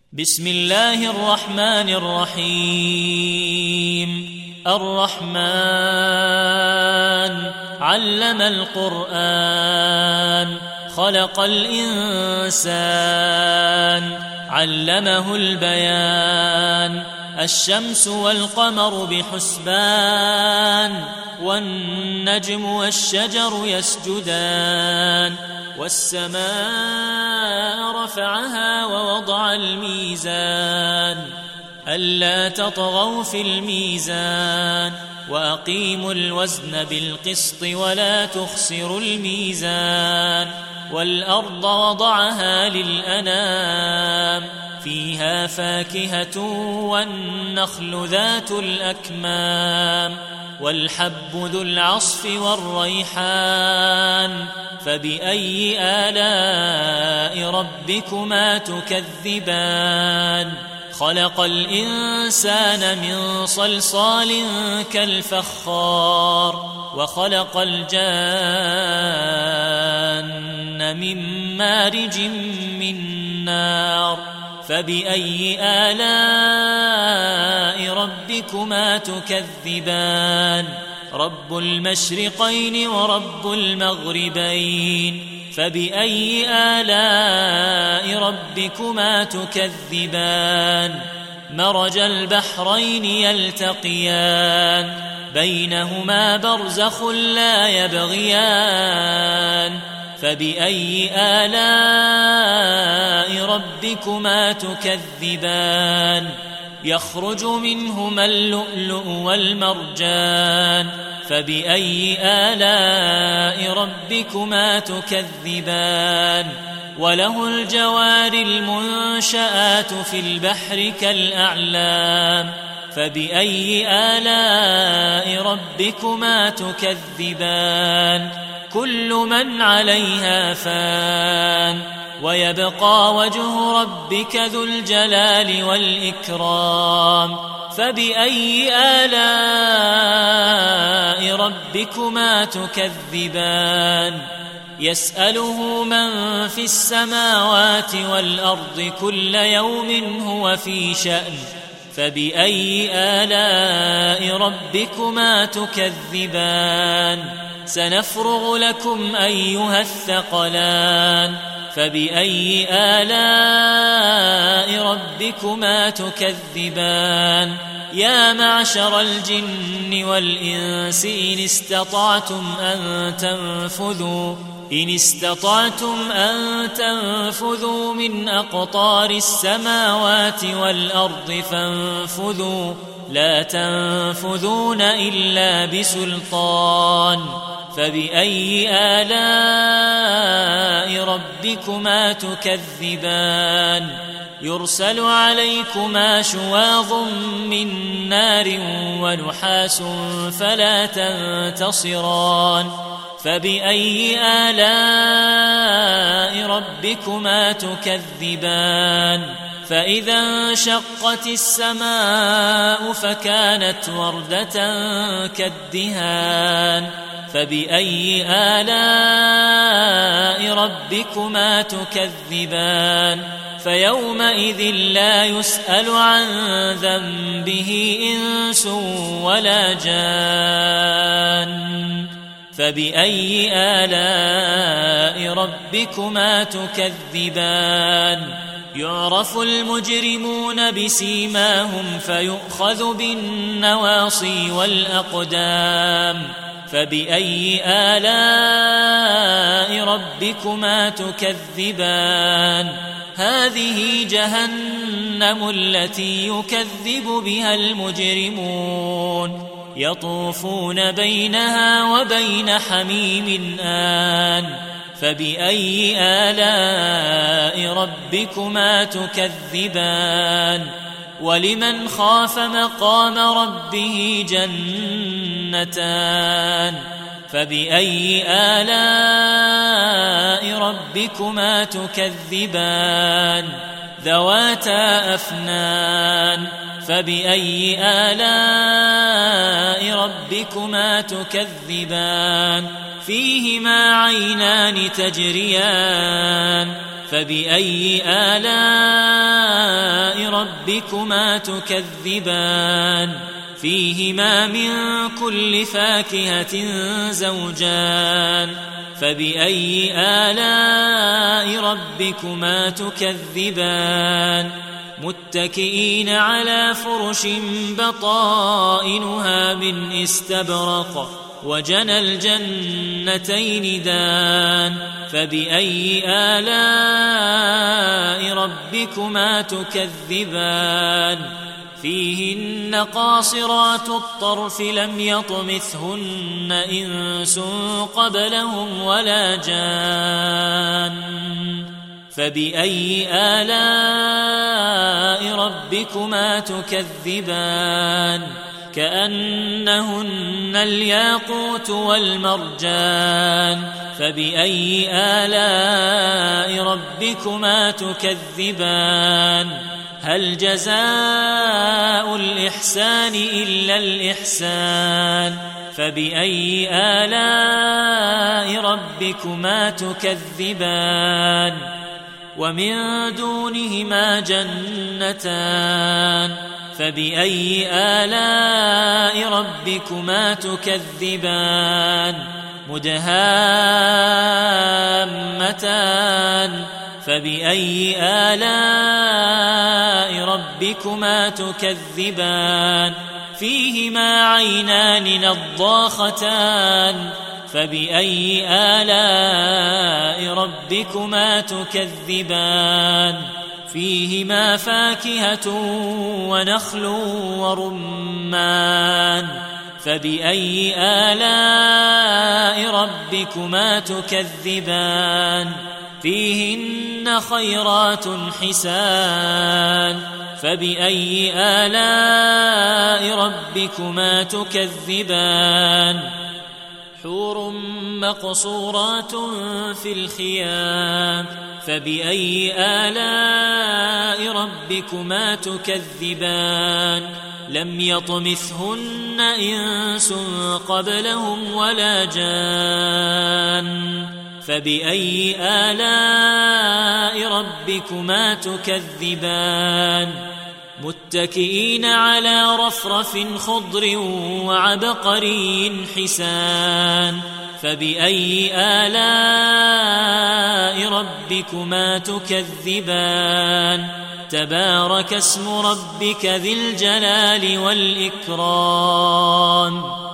بسم الله الرحمن الرحيم. الرحمن علم القرآن خلق الإنسان علمه البيان. الشمس والقمر بحسبان والنجم والشجر يسجدان. والسماء رفعها ووضع الميزان ألا تطغوا في الميزان وأقيموا الوزن بالقسط ولا تخسروا الميزان. والأرض وضعها للأنام فيها فاكهة والنخل ذات الأكمام والحب ذو العصف والريحان. فبأي آلاء ربكما تكذبان؟ خلق الإنسان من صلصال كالفخار وخلق الجان من مارج من نار. فبأي آلاء ربكما تكذبان؟ رب المشرقين ورب المغربين. فبأي آلاء ربكما تكذبان؟ مرج البحرين يلتقيان بينهما برزخ لا يبغيان. فبأي آلاء ربكما تكذبان؟ يخرج منهما اللؤلؤ والمرجان. فبأي آلاء ربكما تكذبان؟ وله الجوار المنشآت في البحر كالأعلام. فبأي آلاء ربكما تكذبان؟ كل من عليها فان ويبقى وجه ربك ذو الجلال والإكرام. فبأي آلاء ربكما تكذبان؟ يسأله من في السماوات والأرض كل يوم هو في شأن. فبأي آلاء ربكما تكذبان؟ سنفرغ لكم أيها الثقلان. فبأي آلاء ربكما تكذبان؟ يا معشر الجن والإنس إن استطعتم أن تنفذوا من أقطار السماوات والأرض فانفذوا لا تنفذون إلا بسلطان. فبأي آلاء ربكما تكذبان؟ يرسل عليكما شواظ من نار ونحاس فلا تنتصران. فبأي آلاء ربكما تكذبان؟ فإذا انشقت السماء فكانت وردة كالدهان. فبأي آلاء ربكما تكذبان؟ فيومئذ لا يسأل عن ذنبه إنس ولا جان. فبأي آلاء ربكما تكذبان؟ يعرف المجرمون بسيماهم فيؤخذ بالنواصي والأقدام. فبأي آلاء ربكما تكذبان؟ هذه جهنم التي يكذب بها المجرمون يطوفون بينها وبين حميم آن. فبأي آلاء ربكما تكذبان؟ ولمن خاف مقام ربه جنتان. فبأي آلاء ربكما تكذبان؟ ذواتا أفنان. فبأي آلاء ربكما تكذبان؟ فيهما عينان تجريان. فبأي آلاء ربكما تكذبان فيهما من كل فاكهة زوجان فبأي آلاء ربكما تكذبان متكئين على فرش بطائنها من استبرق وجنى الجنتين دان فبأي آلاء ربكما تكذبان فيهن قاصرات الطرف لم يطمثهن إنس قبلهم ولا جان فبأي آلاء ربكما تكذبان كأنهن الياقوت والمرجان فبأي آلاء ربكما تكذبان هل جزاء الإحسان إلا الإحسان فبأي آلاء ربكما تكذبان ومن دونهما جنتان فبأي آلاء ربكما تكذبان مدهامتان فبأي آلاء ربكما تكذبان فيهما عينان نضاختان فبأي آلاء ربكما تكذبان فيهما فاكهة ونخل ورمان فبأي آلاء ربكما تكذبان فيهن خيرات حسان فبأي آلاء ربكما تكذبان حور مقصورات في الخيام فبأي آلاء ربكما تكذبان لم يطمثهن إنس قبلهم ولا جان فبأي آلاء ربكما تكذبان متكئين على رفرف خضر وعبقري حسان فبأي آلاء ربكما تكذبان تبارك اسم ربك ذي الجلال والإكرام